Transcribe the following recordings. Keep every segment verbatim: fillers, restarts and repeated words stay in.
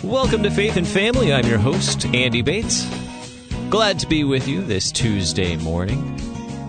Welcome to Faith and Family. I'm your host, Andy Bates. Glad to be with you this Tuesday morning.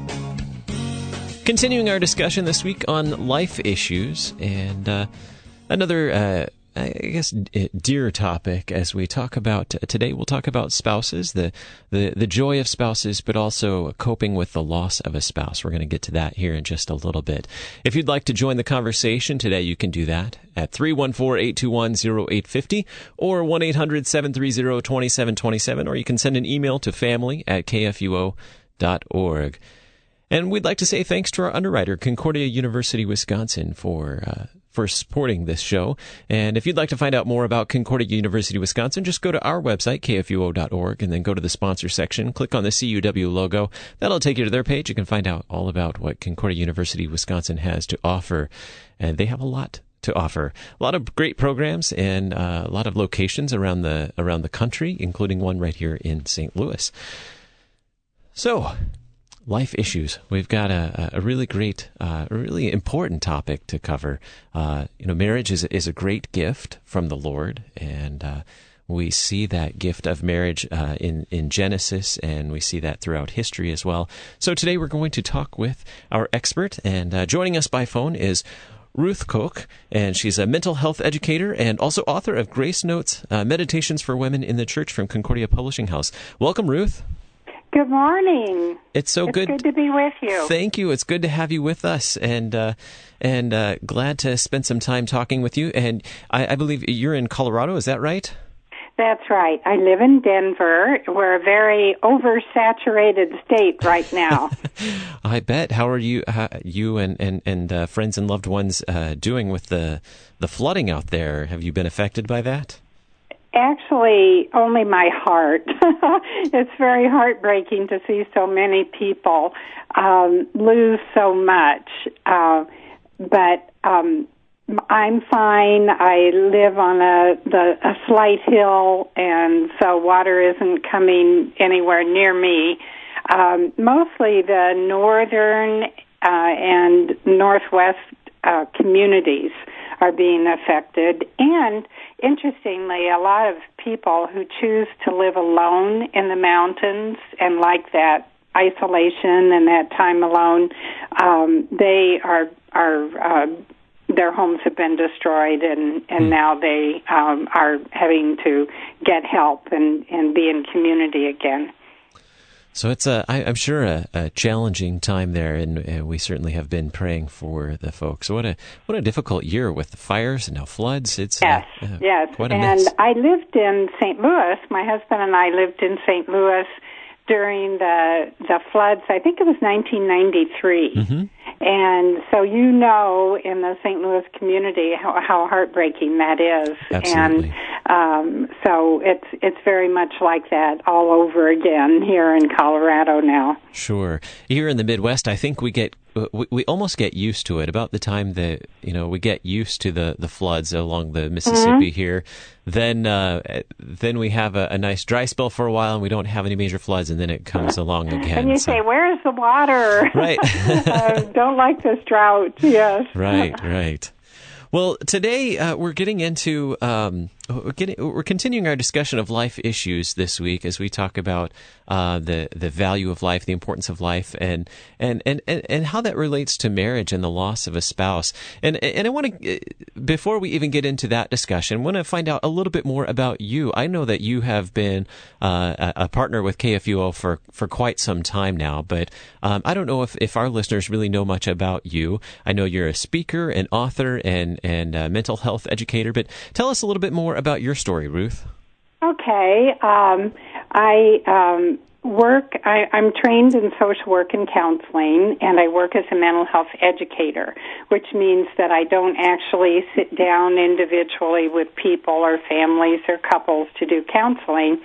Continuing our discussion this week on life issues and uh, another, uh, I guess, dear topic as we talk about today. We'll talk about spouses, the, the, the joy of spouses, but also coping with the loss of a spouse. We're going to get to that here in just a little bit. If you'd like to join the conversation today, you can do that at three one four, eight two one, zero eight five zero or one eight hundred, seven three zero, two seven two seven, or you can send an email to family at k f u o dot org. And we'd like to say thanks to our underwriter, Concordia University, Wisconsin, for uh, for supporting this show. And if you'd like to find out more about Concordia University, Wisconsin, just go to our website, k f u o dot org, and then go to the sponsor section, click on the C U W logo. That'll take you to their page. You can find out all about what Concordia University, Wisconsin has to offer. And they have a lot to offer. A lot of great programs and uh, a lot of locations around the around the country, including one right here in Saint Louis. So, life issues. We've got a, a really great, uh, a really important topic to cover. Uh, you know, marriage is is a great gift from the Lord, and uh, we see that gift of marriage uh, in in Genesis, and we see that throughout history as well. So today we're going to talk with our expert, and uh, joining us by phone is Ruth Koch, and she's a mental health educator and also author of Grace Notes, uh, Meditations for Women in the Church from Concordia Publishing House. Welcome, Ruth. Good morning. It's so it's good. good to be with you. Thank you. It's good to have you with us, and uh, and uh, glad to spend some time talking with you. And I, I believe you're in Colorado. Is that right? That's right. I live in Denver. We're a very oversaturated state right now. I bet. How are you, how, you and and and uh, friends and loved ones uh, doing with the the flooding out there? Have you been affected by that? Actually, only my heart. It's very heartbreaking to see so many people um, lose so much. Uh, but um, I'm fine. I live on a, the, a slight hill, and so water isn't coming anywhere near me. Um, mostly the northern uh, and northwest uh, communities are being affected, and interestingly, a lot of people who choose to live alone in the mountains and like that isolation and that time alone, um, they are are uh, their homes have been destroyed, and and mm. now they um, are having to get help and and be in community again. So it's a, I, I'm sure a, a challenging time there, and, and we certainly have been praying for the folks. What a what a difficult year with the fires and now floods. It's yes, uh, uh, yes. Quite a and mess. I lived in Saint Louis. My husband and I lived in Saint Louis during the the floods. I think it was nineteen ninety-three. Mm-hmm. And so you know, in the Saint Louis community, how, how heartbreaking that is. Absolutely. And um, so it's it's very much like that all over again here in Colorado now. Sure. Here in the Midwest, I think we get we, we almost get used to it. About the time that you know we get used to the, the floods along the Mississippi mm-hmm. here, then uh, then we have a, a nice dry spell for a while, and we don't have any major floods, and then it comes along again. And you so. say, "Where's the water?" Right. uh, don't like this drought. Yes. Right. Right. Well, today uh, we're getting into um, we're getting we're continuing our discussion of life issues this week as we talk about uh, the the value of life, the importance of life, and and, and, and and how that relates to marriage and the loss of a spouse. And and I want to, before we even get into that discussion, I want to find out a little bit more about you. I know that you have been uh, a partner with K F U O for, for quite some time now, but um, I don't know if, if our listeners really know much about you. I know you're a speaker, an author, and and a mental health educator, but tell us a little bit more about your story, Ruth. Okay. Um, I um, work, I, I'm trained in social work and counseling, and I work as a mental health educator, which means that I don't actually sit down individually with people or families or couples to do counseling.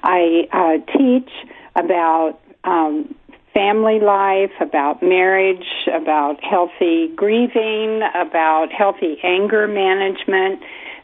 I uh, teach about um, family life, about marriage, about healthy grieving, about healthy anger management.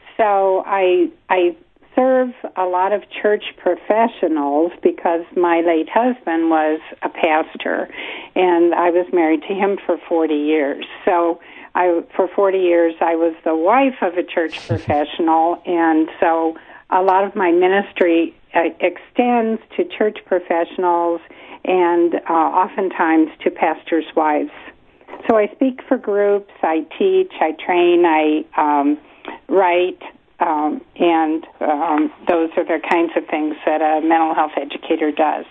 So I I serve a lot of church professionals because my late husband was a pastor, and I was married to him for forty years. So I, for forty years, I was the wife of a church professional, and so a lot of my ministry uh, extends to church professionals and uh, oftentimes to pastors' wives. So I speak for groups, I teach, I train, I um, write, um, and um, those are the kinds of things that a mental health educator does.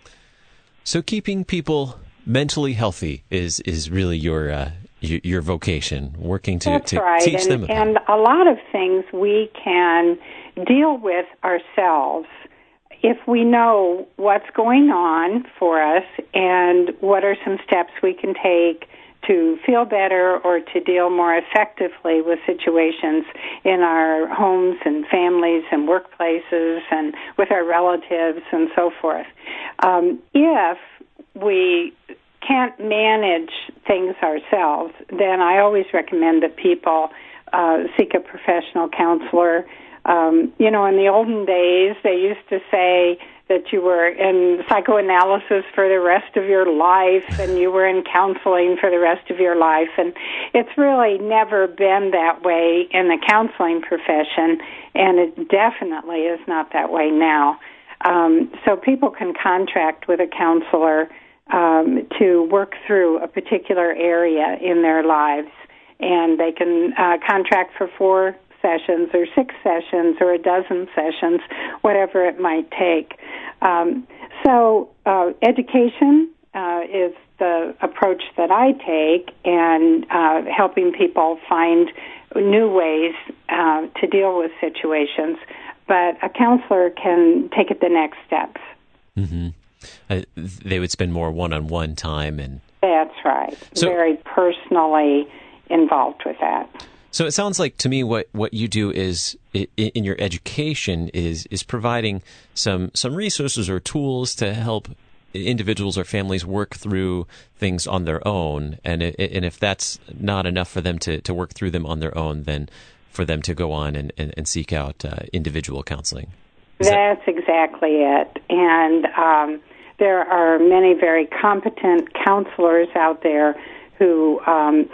So keeping people mentally healthy is, is really your, uh, your your vocation, working to, That's to right. teach and, them about. And a lot of things we can deal with ourselves if we know what's going on for us and what are some steps we can take to feel better or to deal more effectively with situations in our homes and families and workplaces and with our relatives and so forth. Um, if we can't manage things ourselves, then I always recommend that people uh, seek a professional counselor. Um, you know, in the olden days, they used to say that you were in psychoanalysis for the rest of your life and you were in counseling for the rest of your life. And it's really never been that way in the counseling profession, and it definitely is not that way now. Um, so people can contract with a counselor um, to work through a particular area in their lives, and they can uh, contract for four sessions or six sessions or a dozen sessions, whatever it might take. Um, so uh, education uh, is the approach that I take, and uh, helping people find new ways uh, to deal with situations. But a counselor can take it the next steps. Mm-hmm. Uh, they would spend more one-on-one time. and That's right. So, very personally involved with that. So it sounds like to me what, what you do is in your education is is providing some some resources or tools to help individuals or families work through things on their own, and it, and if that's not enough for them to, to work through them on their own, then for them to go on and, and, and seek out uh, individual counseling. Is that's that... exactly it. And um, there are many very competent counselors out there who um,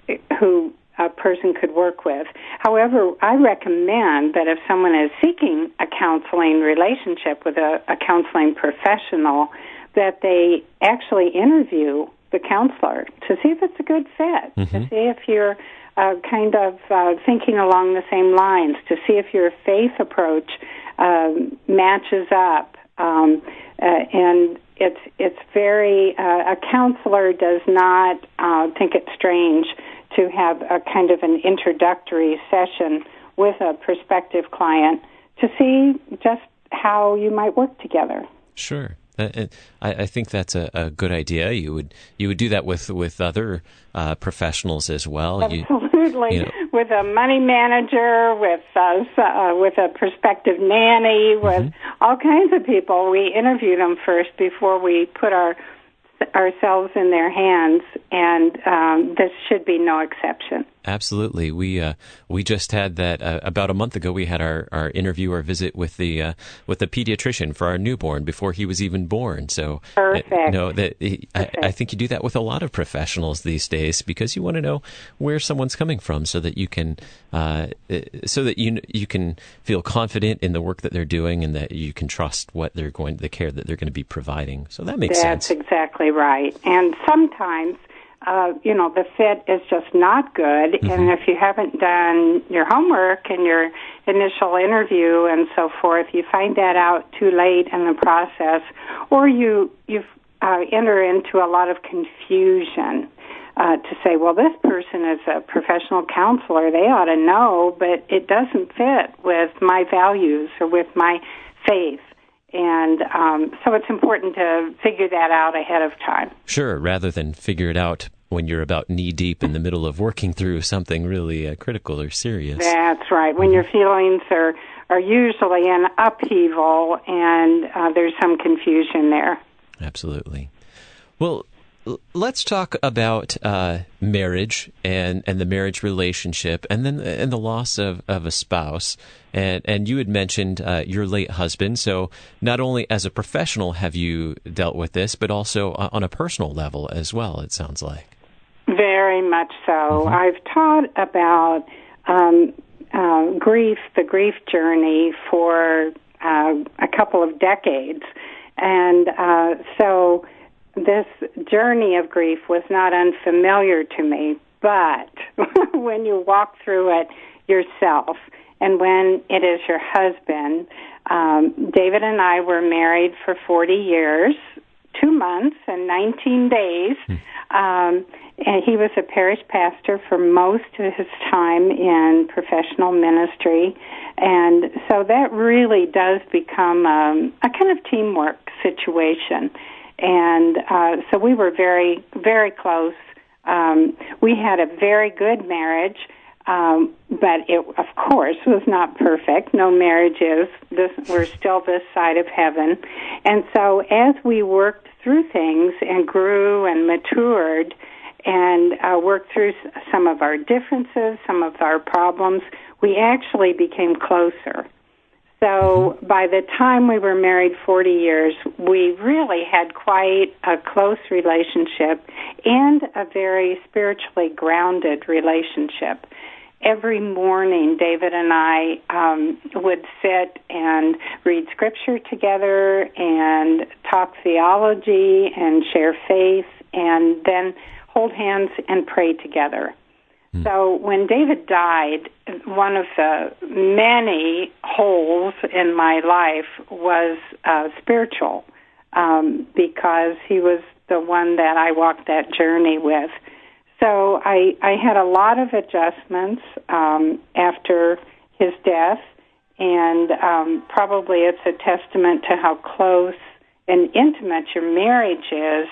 who. a person could work with. However, I recommend that if someone is seeking a counseling relationship with a, a counseling professional, that they actually interview the counselor to see if it's a good fit, mm-hmm. to see if you're uh, kind of uh, thinking along the same lines, to see if your faith approach um, matches up. Um, uh, and it's it's very, uh, a counselor does not uh, think it's strange to have a kind of an introductory session with a prospective client to see just how you might work together. Sure. I, I think that's a, a good idea. You would you would do that with with other uh, professionals as well. Absolutely, you, you know. With a money manager, with uh, uh, with a prospective nanny, with mm-hmm. all kinds of people. We interview them first before we put our ourselves in their hands, and um, this should be no exception. Absolutely. We uh, we just had that uh, about a month ago. We had our, our interview or visit with the uh, with the pediatrician for our newborn before he was even born. So, perfect. Uh, no, that I, I think you do that with a lot of professionals these days because you want to know where someone's coming from, so that you can uh, so that you you can feel confident in the work that they're doing, and that you can trust what they're going the care that they're going to be providing. So that makes That's sense. That's exactly right. And sometimes. Uh, you know, the fit is just not good, mm-hmm. and if you haven't done your homework and your initial interview and so forth, you find that out too late in the process, or you you uh, enter into a lot of confusion uh, to say, well, this person is a professional counselor, they ought to know, but it doesn't fit with my values or with my faith. And um, so it's important to figure that out ahead of time. Sure, rather than figure it out when you're about knee-deep in the middle of working through something really uh, critical or serious. That's right, when your feelings are, are usually in upheaval and uh, there's some confusion there. Absolutely. Well, let's talk about uh, marriage and, and the marriage relationship, and then and the loss of, of a spouse. And and you had mentioned uh, your late husband. So not only as a professional have you dealt with this, but also on a personal level as well, it sounds like. Very much so. Mm-hmm. I've taught about um, uh, grief, the grief journey for uh, a couple of decades. And uh, so this journey of grief was not unfamiliar to me, but when you walk through it yourself, and when it is your husband, um, David and I were married for forty years, two months and nineteen days. Um, and he was a parish pastor for most of his time in professional ministry. And so that really does become um, a kind of teamwork situation. And uh, so we were very, very close. Um, we had a very good marriage. Um, but it, of course, was not perfect. No marriage is. This, we're still this side of heaven. And so as we worked through things and grew and matured and uh, worked through some of our differences, some of our problems, we actually became closer. So by the time we were married forty years, we really had quite a close relationship and a very spiritually grounded relationship. Every morning, David and I um, would sit and read Scripture together and talk theology and share faith and then hold hands and pray together. Mm. So when David died, one of the many holes in my life was uh, spiritual um, because he was the one that I walked that journey with. So I, I had a lot of adjustments um, after his death, and um, probably it's a testament to how close and intimate your marriage is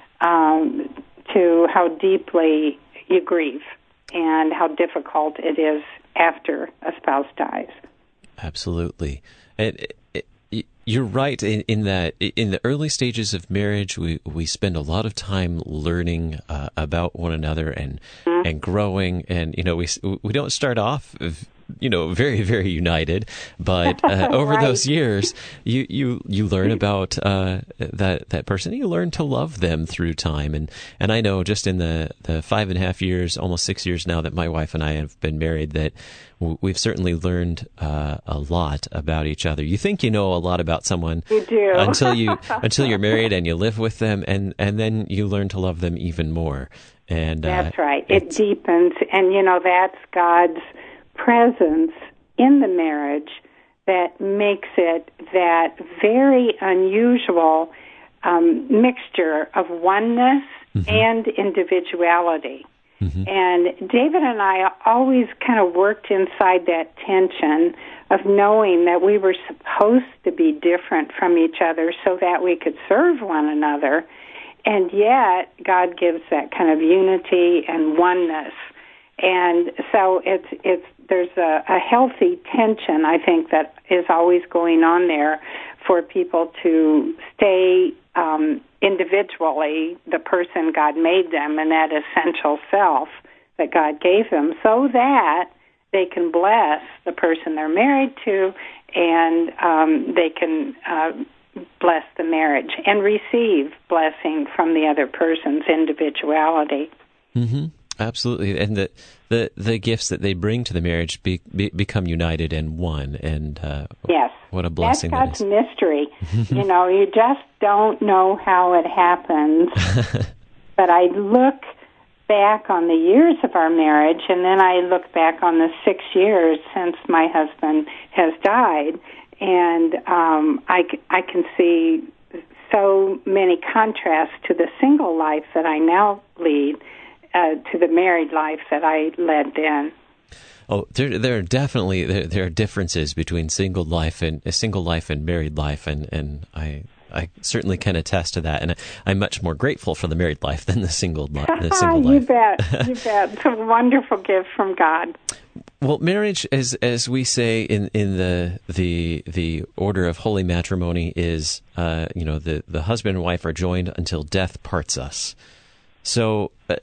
um, to how deeply you grieve and how difficult it is after a spouse dies. Absolutely. And it, it, you're right in, in that in the early stages of marriage, we, we spend a lot of time learning uh, about one another and mm-hmm. and growing. And, you know, we we don't start off, you know, very, very united. But uh, over right. those years, you, you, you learn about uh, that that person. You learn to love them through time. And, and I know just in the, the five and a half years, almost six years now that my wife and I have been married, that we've certainly learned uh, a lot about each other. You think you know a lot about someone you do. until you until you're married and you live with them, and, and then you learn to love them even more. And that's uh, right. It deepens, and you know that's God's presence in the marriage that makes it that very unusual um, mixture of oneness mm-hmm. and individuality. Mm-hmm. And David and I always kind of worked inside that tension of knowing that we were supposed to be different from each other so that we could serve one another. And yet, God gives that kind of unity and oneness. And so it's it's there's a, a healthy tension, I think, that is always going on there for people to stay um, individually the person God made them and that essential self that God gave them, so that they can bless the person they're married to, and um, they can uh, bless the marriage and receive blessing from the other person's individuality. Mm-hmm. Absolutely, and the, the the gifts that they bring to the marriage be, be, become united and one. And uh, yes, what a blessing that's God's that is. mystery. You know, you just don't know how it happens. But I look back on the years of our marriage, and then I look back on the six years since my husband has died, and um, I I can see so many contrasts to the single life that I now lead. Uh, to the married life that I led then. Oh, there, there are definitely there, there are differences between single life and a single life and married life, and, and I I certainly can attest to that. And I'm much more grateful for the married life than the single li- the single life. You bet, you bet. It's a wonderful gift from God. Well, marriage, as as we say in, in the the the order of holy matrimony, is uh, you know the the husband and wife are joined until death parts us. So. Uh,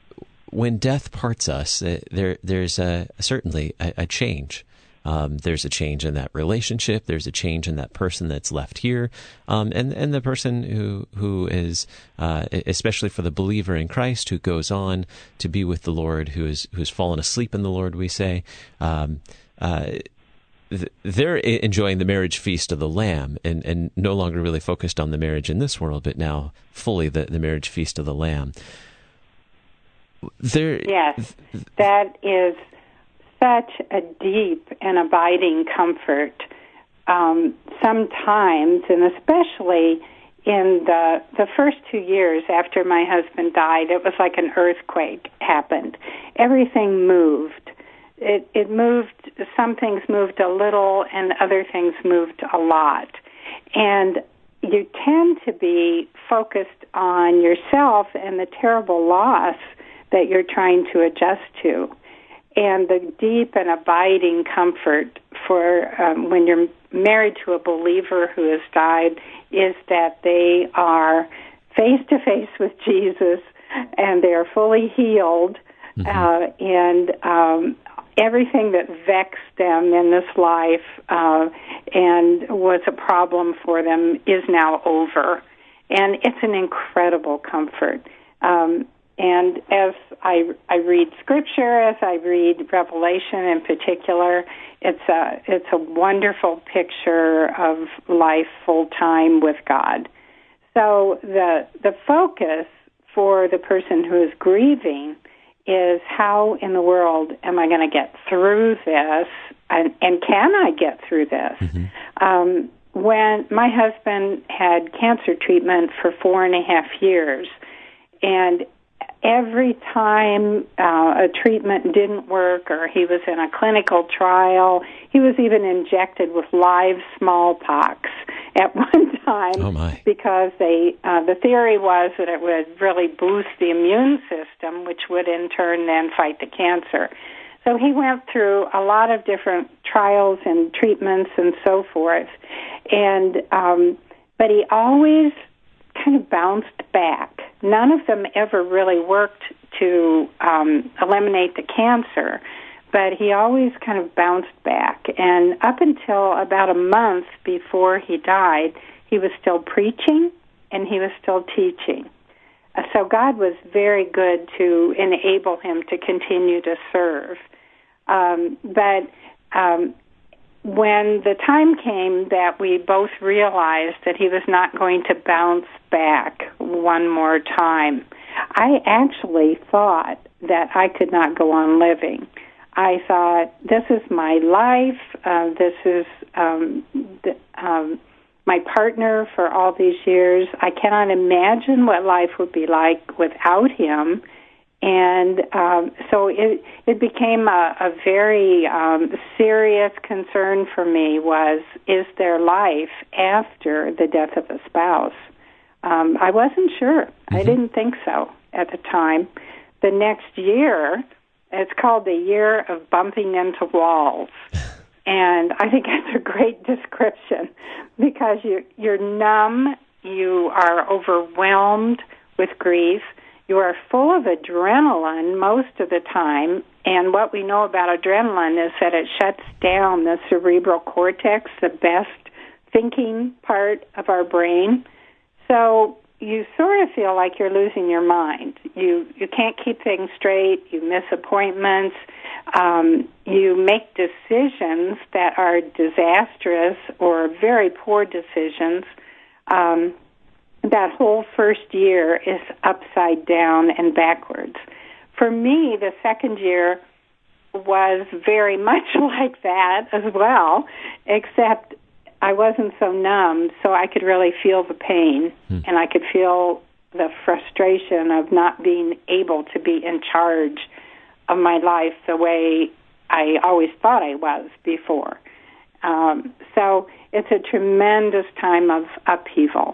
When death parts us, uh, there there's a, certainly a, a change. Um, there's a change in that relationship. There's a change in that person that's left here, um, and and the person who who is, uh, especially for the believer in Christ, who goes on to be with the Lord, who is who's fallen asleep in the Lord. We say. Um, uh, they're enjoying the marriage feast of the Lamb, and, and no longer really focused on the marriage in this world, but now fully the, the marriage feast of the Lamb. There, yes, that is such a deep and abiding comfort. Um, sometimes, and especially in the the first two years after my husband died, it was like an earthquake happened. Everything moved. It, it moved, some things moved a little and other things moved a lot. And you tend to be focused on yourself and the terrible loss that you're trying to adjust to. And the deep and abiding comfort for um, when you're married to a believer who has died is that they are face-to-face with Jesus and they are fully healed, mm-hmm. uh, and um, everything that vexed them in this life uh, and was a problem for them is now over. And it's an incredible comfort. Um, and as I, I read Scripture, as I read Revelation in particular, it's a, it's a wonderful picture of life full-time with God. So the the focus for the person who is grieving is how in the world am I going to get through this, and, and can I get through this? Mm-hmm. Um, when my husband had cancer treatment for four and a half years, and every time uh, a treatment didn't work or he was in a clinical trial, he was even injected with live smallpox at one time. Oh my. Because they, uh, the theory was that it would really boost the immune system, which would in turn then fight the cancer. So he went through a lot of different trials and treatments and so forth. And um, but he always kind of bounced back. None of them ever really worked to um, eliminate the cancer, but he always kind of bounced back. And up until about a month before he died, he was still preaching and he was still teaching. Uh, so God was very good to enable him to continue to serve. Um, but um, when the time came that we both realized that he was not going to bounce back one more time, I actually thought that I could not go on living. I thought, this is my life, uh, this is um, the, um, my partner for all these years. I cannot imagine what life would be like without him. And um, so it it became a, a very um, serious concern for me was, is there life after the death of a spouse? Um, I wasn't sure. Mm-hmm. I didn't think so at the time. The next year, it's called the year of bumping into walls. And I think that's a great description because you, you're numb, you are overwhelmed with grief, you are full of adrenaline most of the time, and what we know about adrenaline is that it shuts down the cerebral cortex, the best thinking part of our brain. So you sort of feel like you're losing your mind. You you can't keep things straight, you miss appointments, um, you make decisions that are disastrous or very poor decisions. Um That whole first year is upside down and backwards. For me, the second year was very much like that as well, except I wasn't so numb, so I could really feel the pain, hmm. and I could feel the frustration of not being able to be in charge of my life the way I always thought I was before. Um, so it's a tremendous time of upheaval.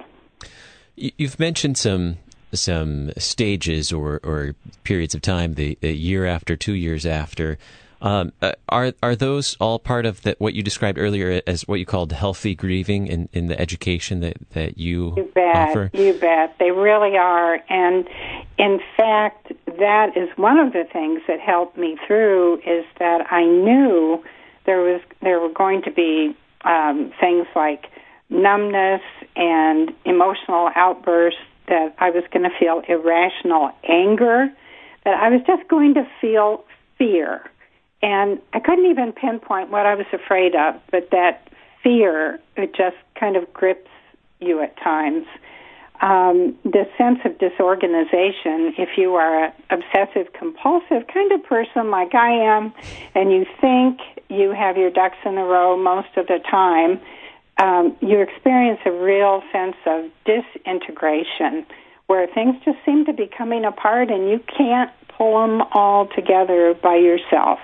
You've mentioned some some stages or, or periods of time, the a year after, two years after. Um, are are those all part of the, what you described earlier as what you called healthy grieving in, in the education that, that you, you bet, offer? You bet. They really are. And in fact, that is one of the things that helped me through is that I knew there was there were going to be um, things like numbness and emotional outbursts, that I was going to feel irrational anger, that I was just going to feel fear. And I couldn't even pinpoint what I was afraid of, but that fear, it just kind of grips you at times. Um, the sense of disorganization, if you are an obsessive-compulsive kind of person like I am, and you think you have your ducks in a row most of the time, um, you experience a real sense of disintegration, where things just seem to be coming apart and you can't pull them all together by yourself.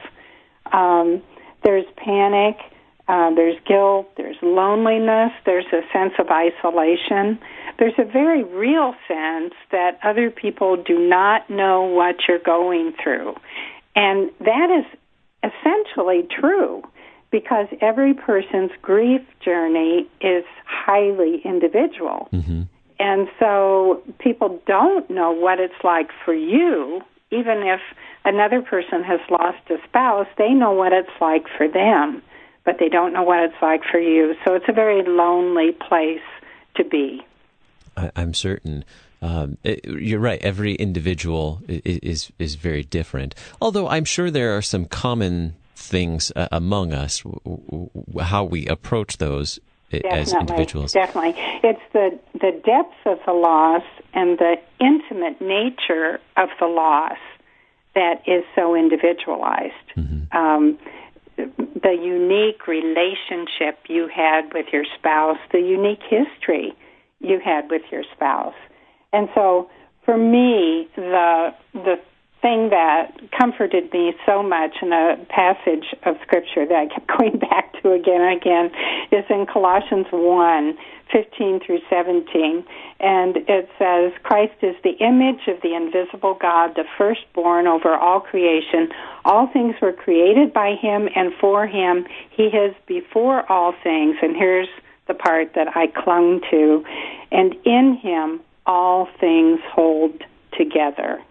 Um, there's panic, uh, there's guilt, there's loneliness, there's a sense of isolation. There's a very real sense that other people do not know what you're going through. And that is essentially true, because every person's grief journey is highly individual. Mm-hmm. And so people don't know what it's like for you. Even if another person has lost a spouse, they know what it's like for them, but they don't know what it's like for you. So it's a very lonely place to be. I, I'm certain. Um, it, you're right. Every individual is, is is very different. Although I'm sure there are some common things uh, among us, w- w- how we approach those definitely, as individuals. Definitely. It's the, the depth of the loss and the intimate nature of the loss that is so individualized. Mm-hmm. Um, the unique relationship you had with your spouse, the unique history you had with your spouse. And so for me, the the thing that comforted me so much in a passage of Scripture that I kept going back to again and again is in Colossians one, fifteen through seventeen. And it says, Christ is the image of the invisible God, the firstborn over all creation. All things were created by him, and for him he is before all things. And here's the part that I clung to. And in him all things hold together.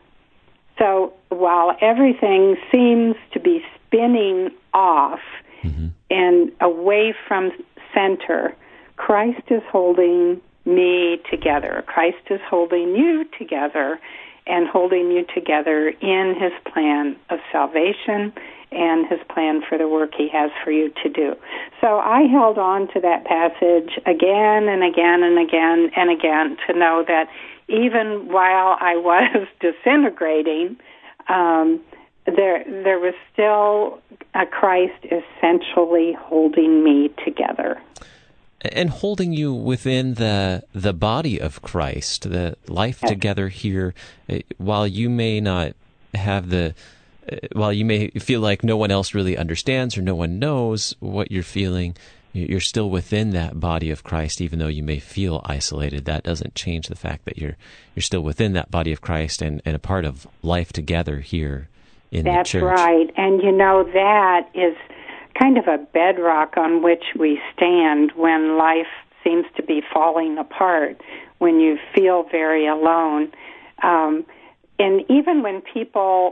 So while everything seems to be spinning off mm-hmm. and away from center, Christ is holding me together. Christ is holding you together and holding you together in his plan of salvation and his plan for the work he has for you to do. So I held on to that passage again and again and again and again to know that even while I was disintegrating, um, there there was still a Christ essentially holding me together. And holding you within the the body of Christ, the life yes. together here, while you may not have the, while you may feel like no one else really understands or no one knows what you're feeling, you're still within that body of Christ, even though you may feel isolated. That doesn't change the fact that you're you're still within that body of Christ and, and a part of life together here in That's the church. That's right. And you know, that is kind of a bedrock on which we stand when life seems to be falling apart, when you feel very alone. Um, and even when people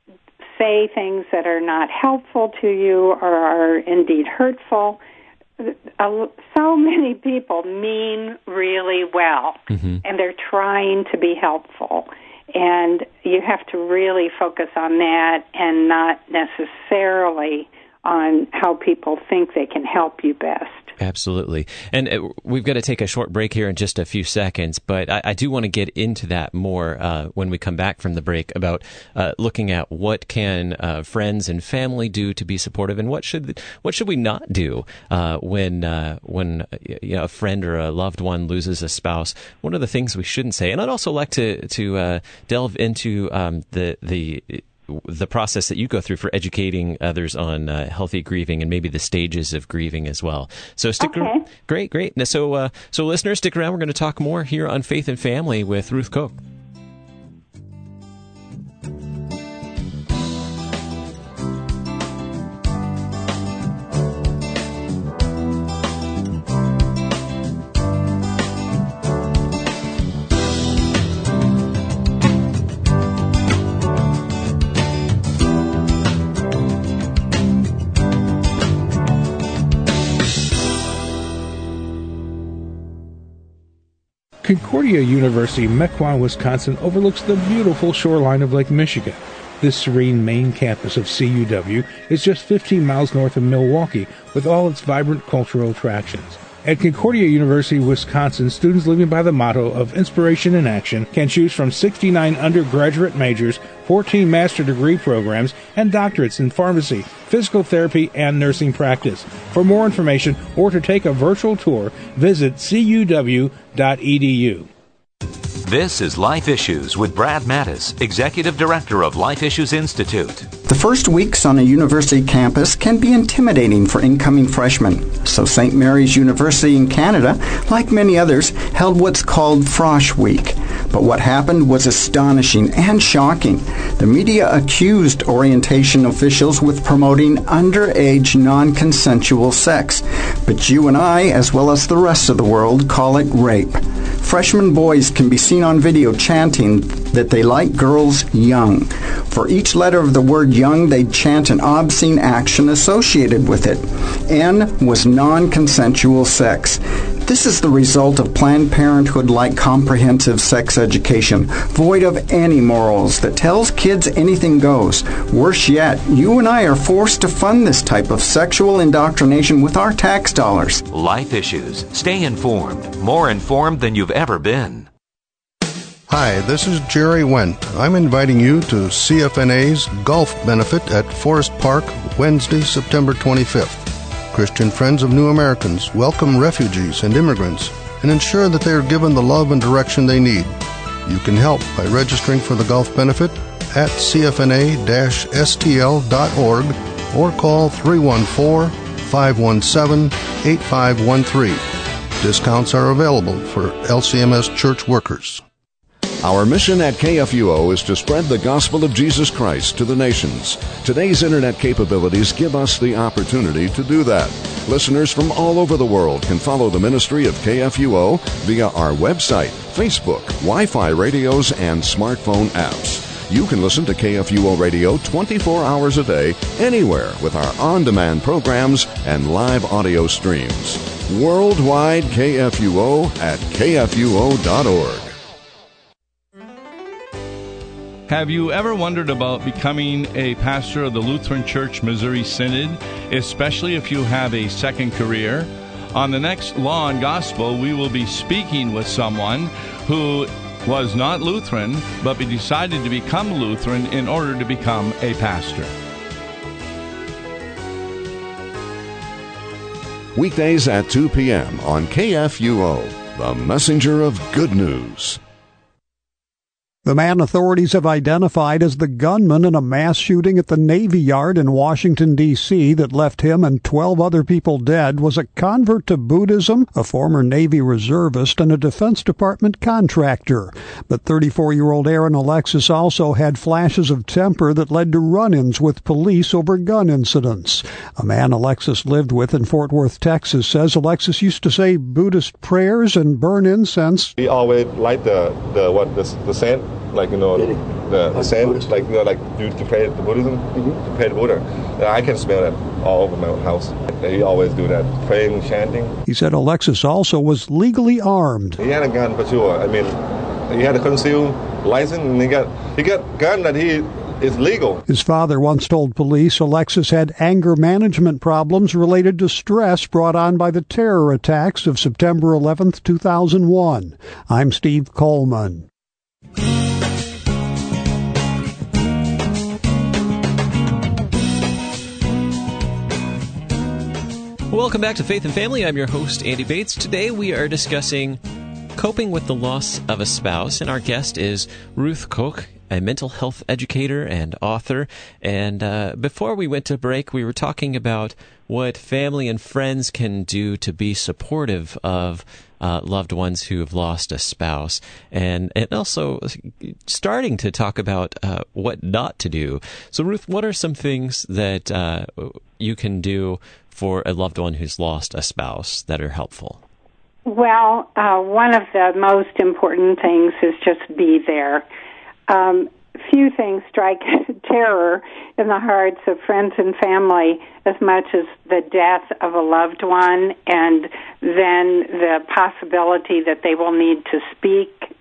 say things that are not helpful to you or are indeed hurtful, so many people mean really well, mm-hmm. and they're trying to be helpful. And you have to really focus on that and not necessarily on how people think they can help you best. Absolutely. And uh, we've got to take a short break here in just a few seconds, but I, I do want to get into that more uh, when we come back from the break about uh, looking at what can uh, friends and family do to be supportive, and what should what should we not do uh, when uh, when you know, a friend or a loved one loses a spouse. What are the things we shouldn't say? And I'd also like to to uh, delve into um, the the. the process that you go through for educating others on uh, healthy grieving and maybe the stages of grieving as well. So stick okay. around. Great, great. So, uh, so listeners, stick around. We're going to talk more here on Faith and Family with Ruth Koch. Concordia University, Mequon, Wisconsin overlooks the beautiful shoreline of Lake Michigan. This serene main campus of C U W is just fifteen miles north of Milwaukee, with all its vibrant cultural attractions. At Concordia University, Wisconsin, students living by the motto of inspiration in action can choose from sixty-nine undergraduate majors, fourteen master degree programs, and doctorates in pharmacy, physical therapy, and nursing practice. For more information or to take a virtual tour, visit c u w dot e d u. This is Life Issues with Brad Mattis, Executive Director of Life Issues Institute. The first weeks on a university campus can be intimidating for incoming freshmen, so Saint Mary's University in Canada, like many others, held what's called Frosh Week. But what happened was astonishing and shocking. The media accused orientation officials with promoting underage non-consensual sex. But you and I, as well as the rest of the world, call it rape. Freshman boys can be seen on video chanting that they like girls young. For each letter of the word young, they'd chant an obscene action associated with it. N was non-consensual sex. This is the result of Planned Parenthood-like comprehensive sex education, void of any morals, that tells kids anything goes. Worse yet, you and I are forced to fund this type of sexual indoctrination with our tax dollars. Life Issues. Stay informed. More informed than you've ever been. Hi, this is Jerry Wendt. I'm inviting you to C F N A's Golf Benefit at Forest Park, Wednesday, September twenty-fifth. Christian Friends of New Americans welcome refugees and immigrants and ensure that they are given the love and direction they need. You can help by registering for the Golf Benefit at c f n a dash s t l dot org or call three one four, five one seven, eight five one three. Discounts are available for L C M S church workers. Our mission at K F U O is to spread the gospel of Jesus Christ to the nations. Today's internet capabilities give us the opportunity to do that. Listeners from all over the world can follow the ministry of K F U O via our website, Facebook, Wi-Fi radios, and smartphone apps. You can listen to K F U O Radio twenty-four hours a day, anywhere, with our on-demand programs and live audio streams. Worldwide K F U O at k f u o dot org. Have you ever wondered about becoming a pastor of the Lutheran Church Missouri Synod, especially if you have a second career? On the next Law and Gospel, we will be speaking with someone who was not Lutheran, but decided to become Lutheran in order to become a pastor. Weekdays at two p.m. on K F U O, the messenger of good news. The man authorities have identified as the gunman in a mass shooting at the Navy Yard in Washington, D C that left him and twelve other people dead was a convert to Buddhism, a former Navy reservist, and a Defense Department contractor. But thirty-four-year-old Aaron Alexis also had flashes of temper that led to run-ins with police over gun incidents. A man Alexis lived with in Fort Worth, Texas, says Alexis used to say Buddhist prayers and burn incense. He always liked the, the what, the, the scent. Like, you know, the, the scent, like, you know, like, to, to pray to Buddhism, mm-hmm. to pray to Buddha. I can smell that all over my house. He always do that, praying, chanting. He said Alexis also was legally armed. He had a gun for sure. I mean, he had a concealed license, and he got, he got a gun that he is legal. His father once told police Alexis had anger management problems related to stress brought on by the terror attacks of September eleventh, two thousand one. I'm Steve Coleman. Welcome back to Faith and Family. I'm your host, Andy Bates. Today we are discussing coping with the loss of a spouse, and our guest is Ruth Koch, a mental health educator and author. And uh, before we went to break, we were talking about what family and friends can do to be supportive of uh, loved ones who have lost a spouse, and, and also starting to talk about uh, what not to do. So, Ruth, what are some things that uh, you can do for a loved one who's lost a spouse that are helpful? Well, uh, one of the most important things is just be there. Um, few things strike terror in the hearts of friends and family as much as the death of a loved one, and then the possibility that they will need to speak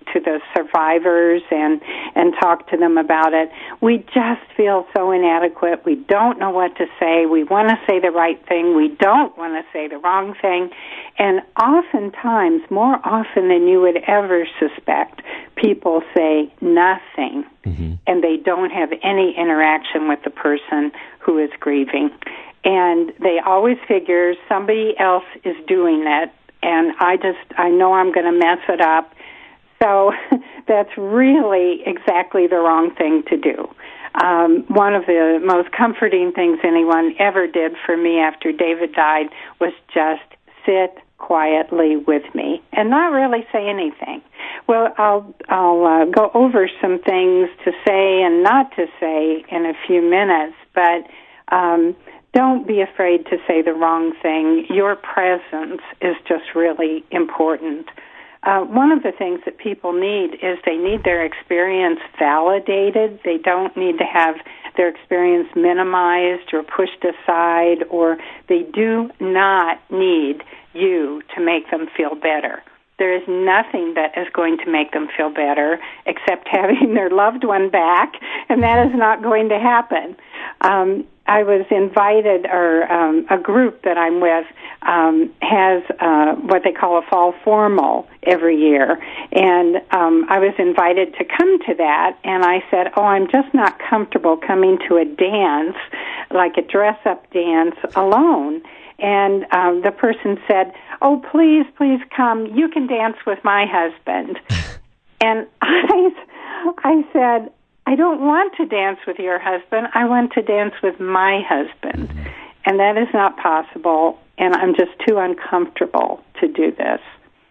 to the survivors and, and talk to them about it. We just feel so inadequate. We don't know what to say. We want to say the right thing. We don't want to say the wrong thing. And oftentimes, more often than you would ever suspect, people say nothing, mm-hmm. and they don't have any interaction with the person who is grieving. And they always figure somebody else is doing it, and I just, I know I'm going to mess it up. So that's really exactly the wrong thing to do. Um, one of the most comforting things anyone ever did for me after David died was just sit quietly with me and not really say anything. Well, I'll I'll uh, go over some things to say and not to say in a few minutes, but um, don't be afraid to say the wrong thing. Your presence is just really important. Uh, one of the things that people need is they need their experience validated. They don't need to have their experience minimized or pushed aside, or they do not need you to make them feel better. There is nothing that is going to make them feel better except having their loved one back, and that is not going to happen. Um, I was invited, or um, a group that I'm with um, has uh, what they call a fall formal every year, and um, I was invited to come to that, and I said, oh, I'm just not comfortable coming to a dance, like a dress-up dance, alone. And um, the person said, oh, please, please come. You can dance with my husband. And I, I said, I don't want to dance with your husband. I want to dance with my husband. And that is not possible, and I'm just too uncomfortable to do this.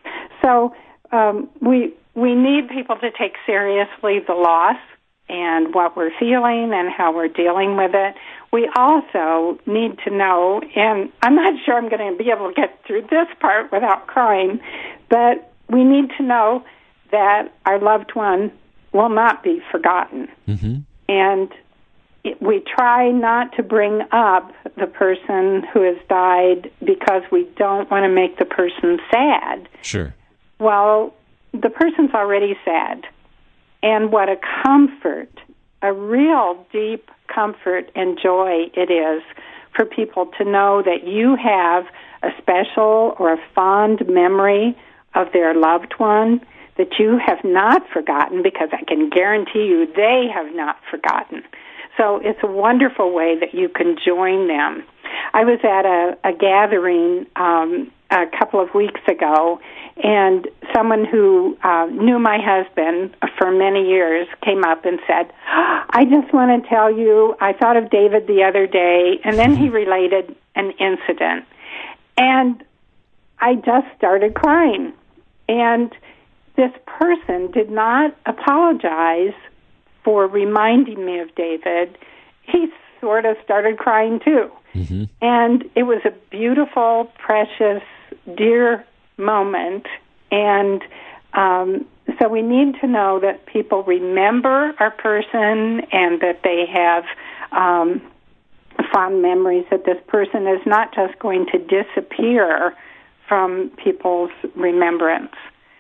So um, we we need people to take seriously the loss and what we're feeling and how we're dealing with it. We also need to know, and I'm not sure I'm going to be able to get through this part without crying, but we need to know that our loved one will not be forgotten. Mm-hmm. And it, we try not to bring up the person who has died because we don't want to make the person sad. Sure. Well, the person's already sad. And what a comfort, a real deep comfort and joy it is for people to know that you have a special or a fond memory of their loved one that you have not forgotten, because I can guarantee you they have not forgotten. So it's a wonderful way that you can join them. I was at a, a gathering um, a couple of weeks ago, and someone who uh, knew my husband for many years came up and said, I just want to tell you, I thought of David the other day, and then he related an incident. And I just started crying. And this person did not apologize for reminding me of David. He sort of started crying too. Mm-hmm. And it was a beautiful, precious, dear moment. And um, so we need to know that people remember our person and that they have um, fond memories, that this person is not just going to disappear from people's remembrance.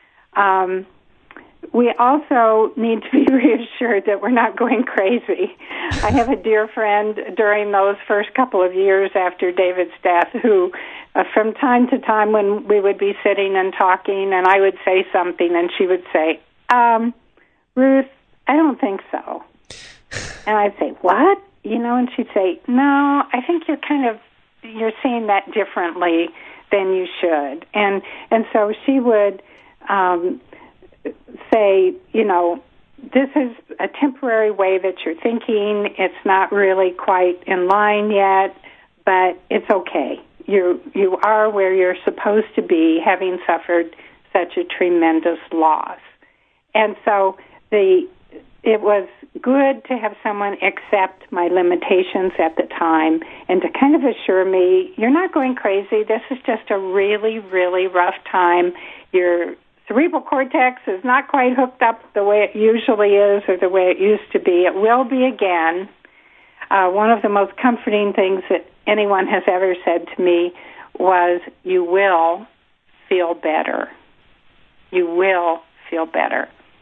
Um, we also need to be reassured that we're not going crazy. I have a dear friend during those first couple of years after David's death who, uh, from time to time when we would be sitting and talking and I would say something and she would say, um, Ruth, I don't think so. And I'd say, what? You know, and she'd say, no, I think you're kind of, you're saying that differently than you should. And, and so she would um, say, you know, this is a temporary way that you're thinking. It's not really quite in line yet, but it's okay. You you are where you're supposed to be, having suffered such a tremendous loss. And so the it was good to have someone accept my limitations at the time and to kind of assure me, you're not going crazy. This is just a really, really rough time. Your cerebral cortex is not quite hooked up the way it usually is or the way it used to be. It will be again. Uh, one of the most comforting things that anyone has ever said to me was, you will feel better. You will feel better.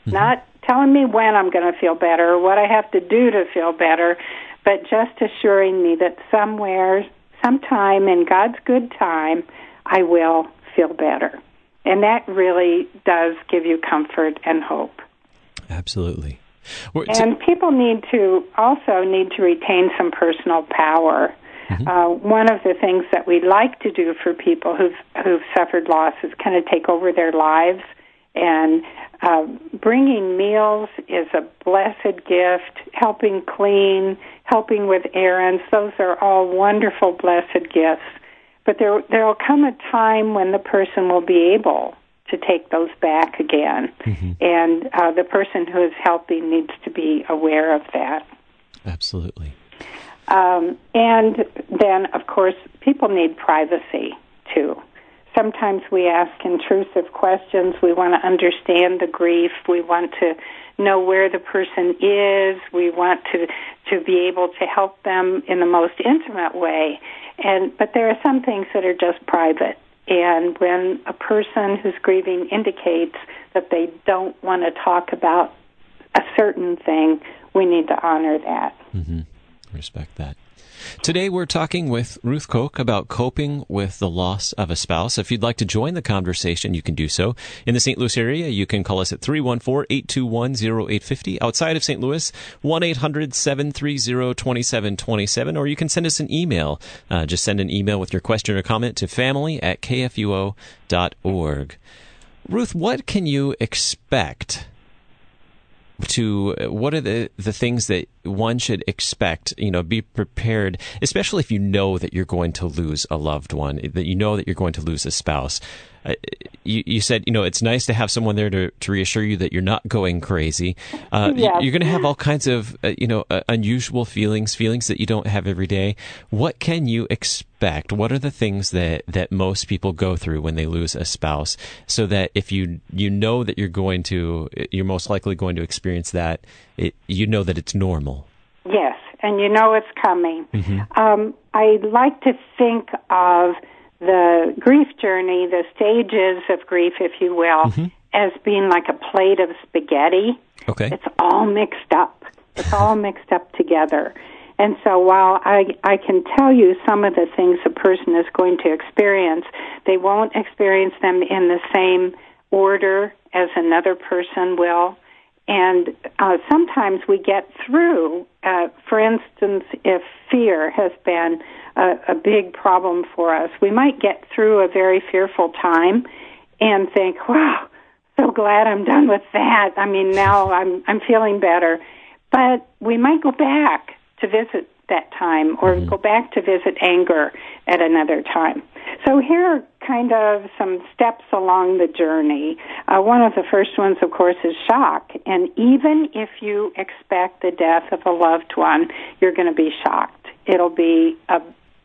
Mm-hmm. Not telling me when I'm going to feel better or what I have to do to feel better, but just assuring me that somewhere, sometime in God's good time, I will feel better. And that really does give you comfort and hope. Absolutely. And people need to also need to retain some personal power. Mm-hmm. Uh, one of the things that we like to do for people who've who've suffered loss is kind of take over their lives. And uh, bringing meals is a blessed gift. Helping clean, helping with errands, those are all wonderful, blessed gifts. But there there will come a time when the person will be able to take those back again. Mm-hmm. And uh, the person who is helping needs to be aware of that. Absolutely. Um, and then, of course, people need privacy, too. Sometimes we ask intrusive questions. We want to understand the grief. We want to know where the person is. We want to to be able to help them in the most intimate way. And but there are some things that are just private. And when a person who's grieving indicates that they don't want to talk about a certain thing, we need to honor that. Mm-hmm. Respect that. Today we're talking with Ruth Koch about coping with the loss of a spouse. If you'd like to join the conversation, you can do so. In the Saint Louis area, you can call us at three one four, eight two one, zero eight five zero. Outside of Saint Louis, one eight hundred, seven three zero, two seven two seven. Or you can send us an email. Uh, just send an email with your question or comment to family at k f u o dot org. Ruth, what can you expect to what are the, the things that one should expect, you know, be prepared, especially if you know that you're going to lose a loved one, that you know that you're going to lose a spouse. Uh, you, you said, you know, it's nice to have someone there to, to reassure you that you're not going crazy. Uh, yes. You're going to have all kinds of, uh, you know, uh, unusual feelings, feelings that you don't have every day. What can you expect? What are the things that, that most people go through when they lose a spouse, so that if you you know that you're going to, you're most likely going to experience that, it, you know that it's normal? Yes, and you know it's coming. Mm-hmm. Um, I like to think of the grief journey, the stages of grief, if you will, mm-hmm. as being like a plate of spaghetti. Okay. It's all mixed up. It's all mixed up together. And so while I, I can tell you some of the things a person is going to experience, they won't experience them in the same order as another person will. And uh, sometimes we get through, uh, for instance, if fear has been a, a big problem for us, we might get through a very fearful time and think, wow, so glad I'm done with that. I mean, now I'm I'm feeling better. But we might go back to visit that time, or mm-hmm. go back to visit anger at another time. So here are kind of some steps along the journey. Uh, one of the first ones, of course, is shock. And even if you expect the death of a loved one, you're going to be shocked. It'll be a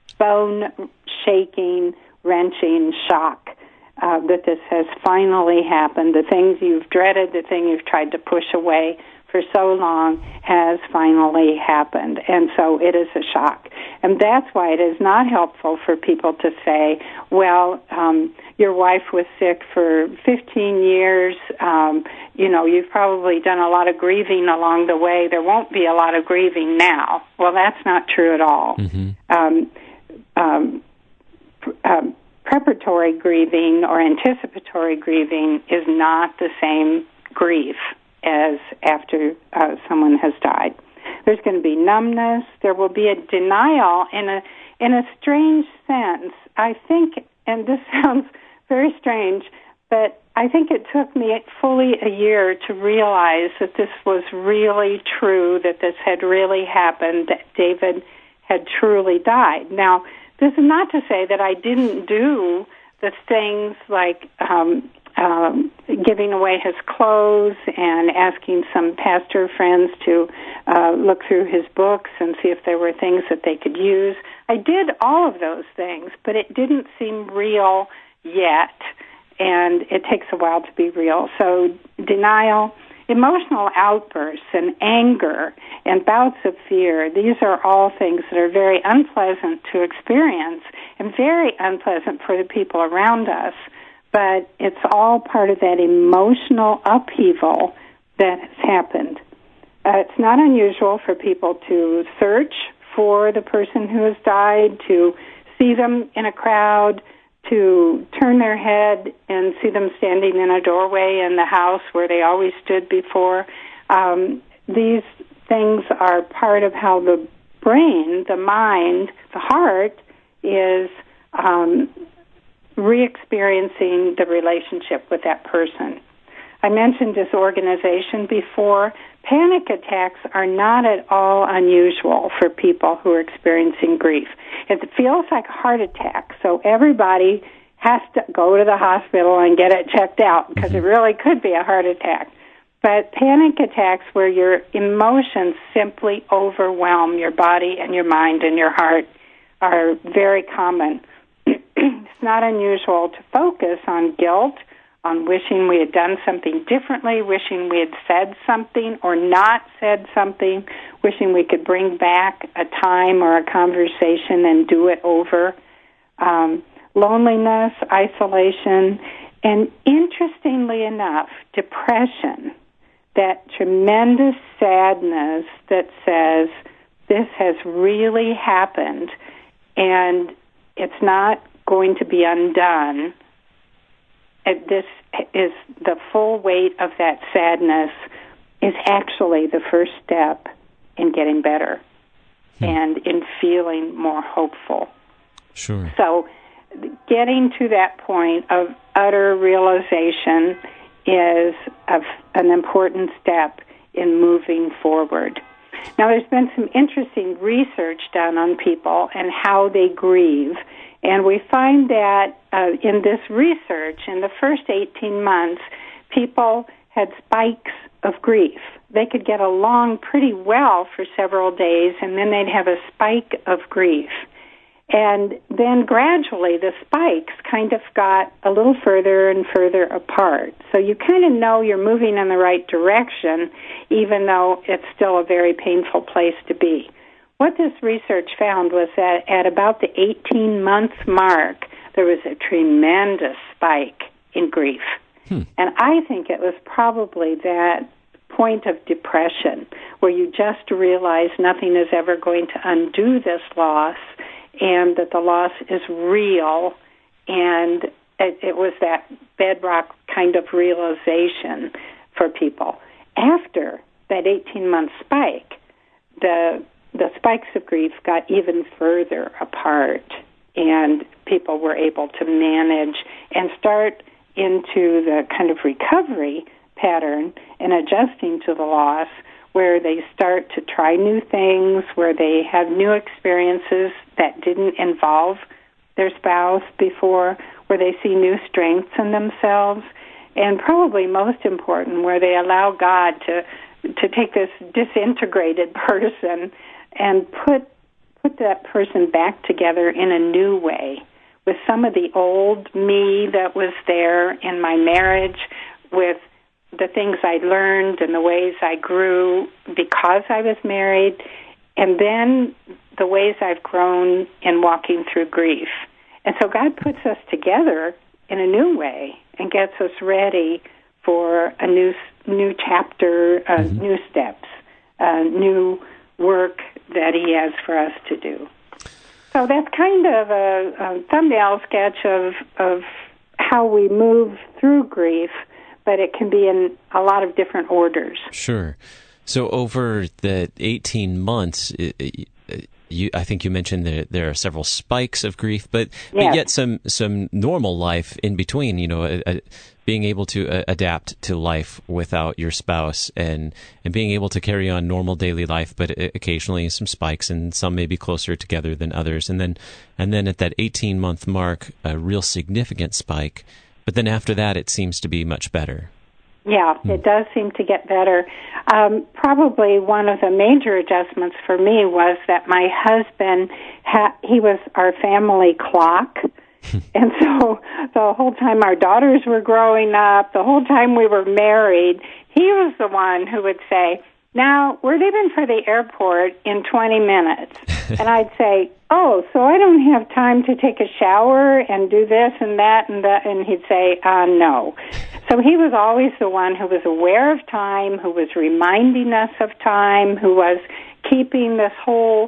bone-shaking, wrenching shock uh, that this has finally happened. The things you've dreaded, the thing you've tried to push away for so long has finally happened. And so it is a shock. And that's why it is not helpful for people to say, well, um, your wife was sick for fifteen years. Um, you know, you've probably done a lot of grieving along the way. There won't be a lot of grieving now. Well, that's not true at all. Mm-hmm. Um, um, um, preparatory grieving or anticipatory grieving is not the same grief as after uh, someone has died. There's going to be numbness. There will be a denial in a in a strange sense. I think, and this sounds very strange, but I think it took me fully a year to realize that this was really true, that this had really happened, that David had truly died. Now, this is not to say that I didn't do the things like um, um, giving away his clothes and asking some pastor friends to uh, look through his books and see if there were things that they could use. I did all of those things, but it didn't seem real yet, and it takes a while to be real. So denial, emotional outbursts and anger and bouts of fear, these are all things that are very unpleasant to experience and very unpleasant for the people around us. But it's all part of that emotional upheaval that has happened. Uh, it's not unusual for people to search for the person who has died, to see them in a crowd, to turn their head and see them standing in a doorway in the house where they always stood before. Um, these things are part of how the brain, the mind, the heart is um, re-experiencing the relationship with that person. I mentioned disorganization before. Panic attacks are not at all unusual for people who are experiencing grief. It feels like a heart attack, so everybody has to go to the hospital and get it checked out because it really could be a heart attack. But panic attacks where your emotions simply overwhelm your body and your mind and your heart are very common. It's not unusual to focus on guilt, on wishing we had done something differently, wishing we had said something or not said something, wishing we could bring back a time or a conversation and do it over. Um, loneliness, isolation, and interestingly enough, depression, that tremendous sadness that says this has really happened and it's not going to be undone. This is the full weight of that sadness is actually the first step in getting better hmm. and in feeling more hopeful. Sure. So getting to that point of utter realization is a, an important step in moving forward. Now, there's been some interesting research done on people and how they grieve. And we find that uh, in this research, in the first eighteen months, people had spikes of grief. They could get along pretty well for several days, and then they'd have a spike of grief. And then gradually the spikes kind of got a little further and further apart. So you kind of know you're moving in the right direction, even though it's still a very painful place to be. What this research found was that at about the eighteen-month mark, there was a tremendous spike in grief. Hmm. And I think it was probably that point of depression where you just realize nothing is ever going to undo this loss and that the loss is real, and it, it was that bedrock kind of realization for people. After that eighteen-month spike, the the spikes of grief got even further apart, and people were able to manage and start into the kind of recovery pattern and adjusting to the loss, where they start to try new things, where they have new experiences that didn't involve their spouse before, where they see new strengths in themselves, and probably most important, where they allow God to to take this disintegrated person and put put that person back together in a new way, with some of the old me that was there in my marriage, with the things I learned and the ways I grew because I was married, and then the ways I've grown in walking through grief. And so God puts us together in a new way and gets us ready for a new new chapter, uh, mm-hmm. new steps, uh, new work that He has for us to do. So that's kind of a, a thumbnail sketch of of how we move through grief, but it can be in a lot of different orders. Sure. So over the eighteen months, it, it, you, I think you mentioned that there are several spikes of grief, but, yes. but yet some, some normal life in between, you know, a, a, being able to uh, adapt to life without your spouse and, and being able to carry on normal daily life, but occasionally some spikes, and some may be closer together than others. And then, and then at that eighteen-month mark, a real significant spike. But then after that, it seems to be much better. Yeah, hmm. it does seem to get better. Um, probably one of the major adjustments for me was that my husband, ha- he was our family clock. And so the whole time our daughters were growing up, the whole time we were married, he was the one who would say, now, we're leaving for the airport in twenty minutes. And I'd say, oh, so I don't have time to take a shower and do this and that and that. And he'd say, uh, no. So he was always the one who was aware of time, who was reminding us of time, who was keeping this whole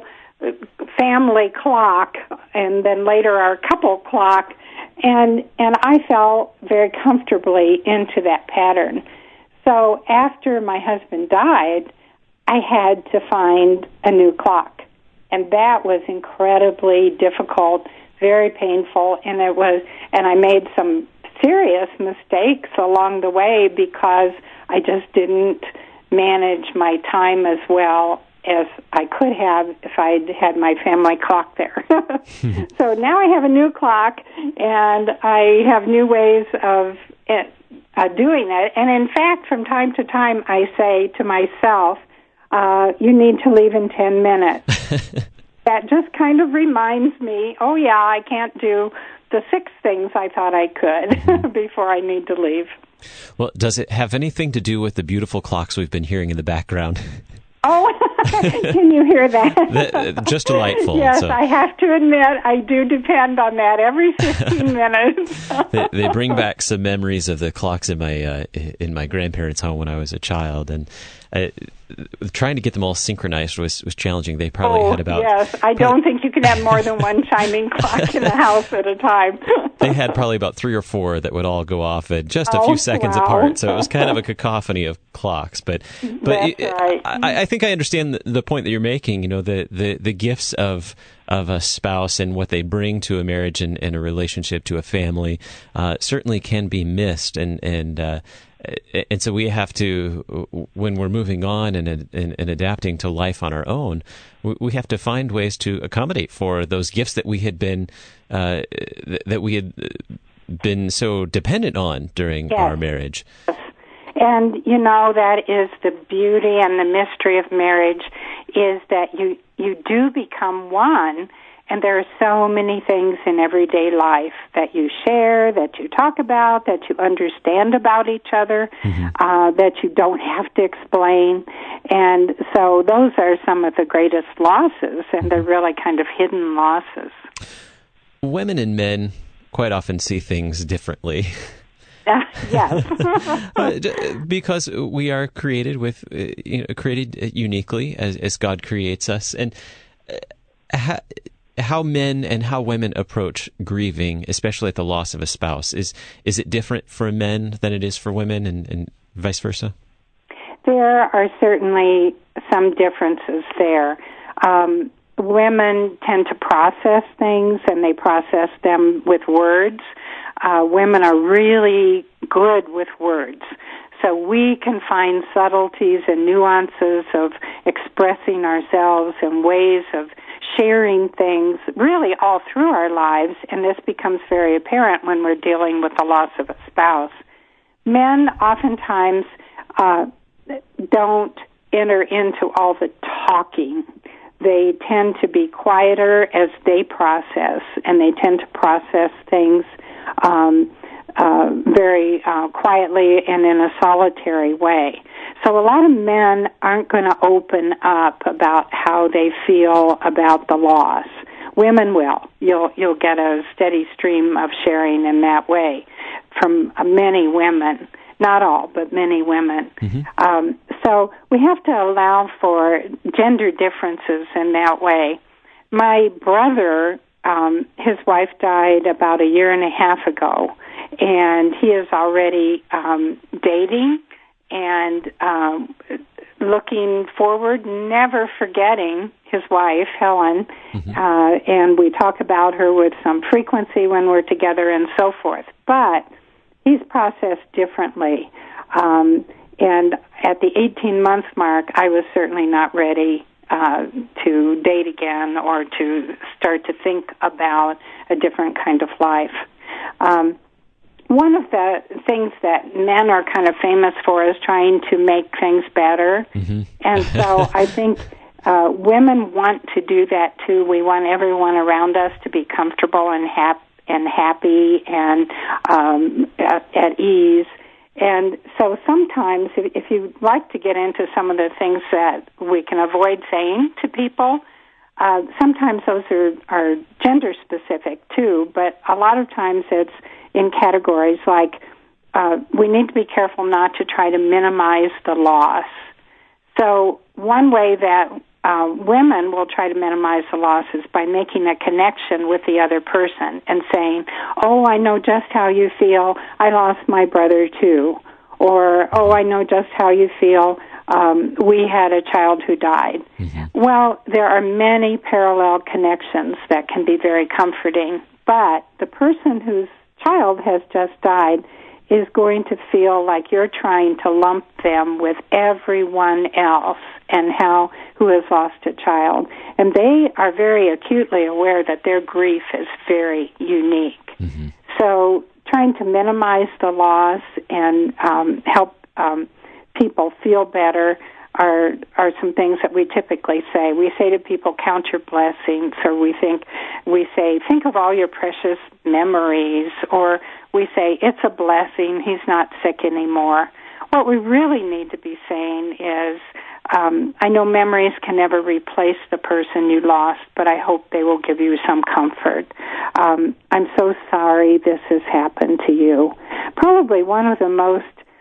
family clock, and then later our couple clock, and and I fell very comfortably into that pattern. So after my husband died, I had to find a new clock, and that was incredibly difficult, very painful, and it was, and I made some serious mistakes along the way because I just didn't manage my time as well as I could have if I'd had my family clock there. So now I have a new clock, and I have new ways of it, uh, doing it. And in fact, from time to time, I say to myself, uh, you need to leave in ten minutes. That just kind of reminds me, oh, yeah, I can't do the six things I thought I could before I need to leave. Well, does it have anything to do with the beautiful clocks we've been hearing in the background? Oh, can you hear that? the, just delightful. Yes, so. I have to admit, I do depend on that every fifteen minutes. they, they bring back some memories of the clocks in my uh, in my grandparents' home when I was a child, and uh, trying to get them all synchronized was, was challenging. They probably oh, had about... yes, I don't think you can have more than one chiming clock in the house at a time. They had probably about three or four that would all go off at just a oh, few seconds wow. apart, so it was kind of a cacophony of clocks. But but That's it, right. I, I think I understand the, the point that you're making, you know, the, the, the gifts of of a spouse and what they bring to a marriage and, and a relationship to a family uh, certainly can be missed, and and uh, and so we have to, when we're moving on and, and, and adapting to life on our own, we, we have to find ways to accommodate for those gifts that we had been uh, that we had been so dependent on during yes. our marriage. And, you know, that is the beauty and the mystery of marriage, is that you, you do become one, and there are so many things in everyday life that you share, that you talk about, that you understand about each other, mm-hmm. uh, that you don't have to explain. And so those are some of the greatest losses, and they're really kind of hidden losses. Women and men quite often see things differently. Uh, yes. uh, because we are created with, uh, you know, created uniquely as, as God creates us, and uh, how, how men and how women approach grieving, especially at the loss of a spouse, is is it different for men than it is for women, and, and vice versa? There are certainly some differences there. Um, women tend to process things, and they process them with words. Uh, women are really good with words. So we can find subtleties and nuances of expressing ourselves and ways of sharing things really all through our lives, and this becomes very apparent when we're dealing with the loss of a spouse. Men oftentimes uh, don't enter into all the talking. They tend to be quieter as they process, and they tend to process things Um, uh, very uh, quietly and in a solitary way. So a lot of men aren't going to open up about how they feel about the loss. Women will. You'll you'll get a steady stream of sharing in that way from uh, many women. Not all, but many women. Mm-hmm. Um, so we have to allow for gender differences in that way. My brother, Um, his wife died about a year and a half ago, and he is already um, dating and um, looking forward, never forgetting his wife, Helen, mm-hmm. uh, and we talk about her with some frequency when we're together and so forth. But he's processed differently, um, and at the eighteen-month mark, I was certainly not ready Uh, to date again or to start to think about a different kind of life. Um, one of the things that men are kind of famous for is trying to make things better. Mm-hmm. And so I think uh, women want to do that too. We want everyone around us to be comfortable and, hap- and happy and um, at, at ease. And so sometimes, if, if you'd like to get into some of the things that we can avoid saying to people, uh, sometimes those are, are gender-specific, too, but a lot of times it's in categories like, uh, we need to be careful not to try to minimize the loss. So one way that uh, women will try to minimize the loss is by making a connection with the other person and saying, oh, I know just how you feel. I lost my brother too. Or, oh, I know just how you feel. Um, we had a child who died. Mm-hmm. Well, there are many parallel connections that can be very comforting, but the person whose child has just died is going to feel like you're trying to lump them with everyone else and how who has lost a child. And they are very acutely aware that their grief is very unique. Mm-hmm. So trying to minimize the loss and um, help um, people feel better are are some things that we typically say. We say to people, count your blessings, or we think we say, think of all your precious memories, or we say, it's a blessing, he's not sick anymore. What we really need to be saying is, um, I know memories can never replace the person you lost, but I hope they will give you some comfort. Um, I'm so sorry this has happened to you. Probably one of the most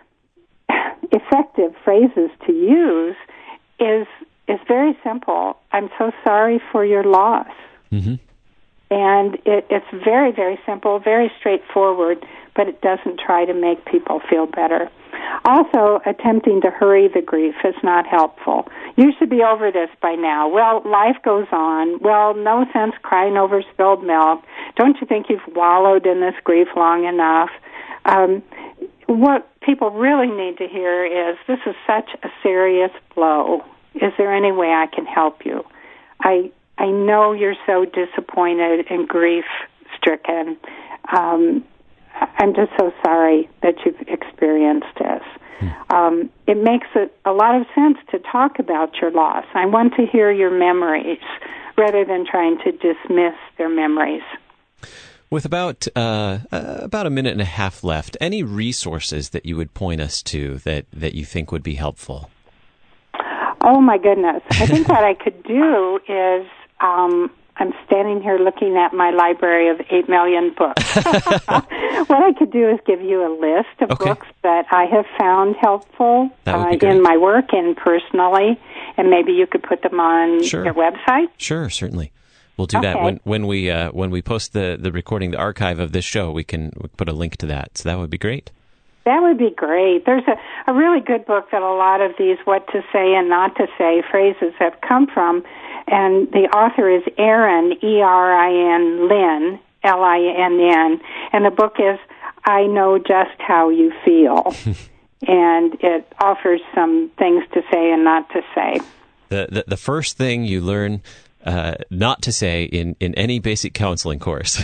effective phrases to use is is very simple. I'm so sorry for your loss. Mm-hmm. And it, it's very, very simple, very straightforward, but it doesn't try to make people feel better. Also, attempting to hurry the grief is not helpful. You should be over this by now. Well, life goes on. Well, no sense crying over spilled milk. Don't you think you've wallowed in this grief long enough? Um, what people really need to hear is, this is such a serious blow. Is there any way I can help you? I I know you're so disappointed and grief-stricken. Um, I'm just so sorry that you've experienced this. Hmm. Um, it makes a, a lot of sense to talk about your loss. I want to hear your memories rather than trying to dismiss their memories. With about uh, uh, about a minute and a half left, any resources that you would point us to that, that you think would be helpful? Oh, my goodness. I think what I could do is, um, I'm standing here looking at my library of eight million books. What I could do is give you a list of okay. books that I have found helpful uh, in my work and personally, and maybe you could put them on sure. your website. Sure, certainly. We'll do okay. that when when we uh, when we post the, the recording, the archive of this show. We can put a link to that, so that would be great. That would be great. There's a, a really good book that a lot of these what to say and not to say phrases have come from, and the author is Erin, E R I N, Lynn, L I N N, and the book is I Know Just How You Feel, and it offers some things to say and not to say. The the, the first thing you learn uh, not to say in, in any basic counseling course.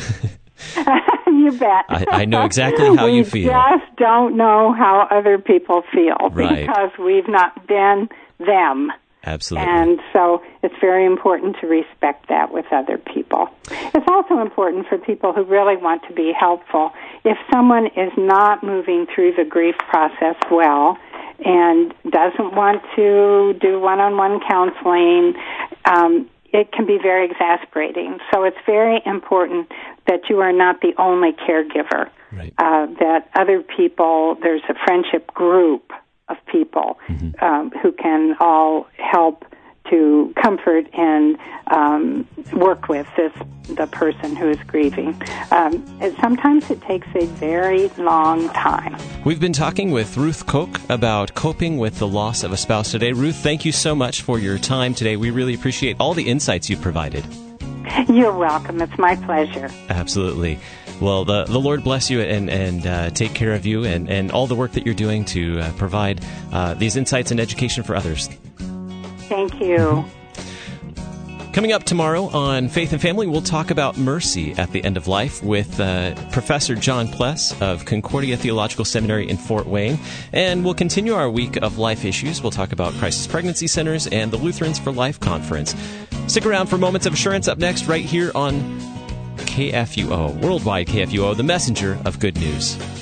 You bet. I, I know exactly how we you feel. We just don't know how other people feel right. because we've not been them. Absolutely. And so it's very important to respect that with other people. It's also important for people who really want to be helpful. If someone is not moving through the grief process well and doesn't want to do one-on-one counseling, um, it can be very exasperating. So it's very important that you are not the only caregiver, right. uh, that other people, there's a friendship group of people mm-hmm. um, who can all help to comfort and um, work with this the person who is grieving. Um, and sometimes it takes a very long time. We've been talking with Ruth Koch about coping with the loss of a spouse today. Ruth, thank you so much for your time today. We really appreciate all the insights you've provided. You're welcome. It's my pleasure. Absolutely. Well, the the Lord bless you and, and uh, take care of you and, and all the work that you're doing to uh, provide uh, these insights and education for others. Thank you. Mm-hmm. Coming up tomorrow on Faith and Family, we'll talk about mercy at the end of life with uh, Professor John Pless of Concordia Theological Seminary in Fort Wayne. And we'll continue our week of life issues. We'll talk about crisis pregnancy centers and the Lutherans for Life conference. Stick around for Moments of Assurance up next right here on K F U O, Worldwide K F U O, the messenger of good news.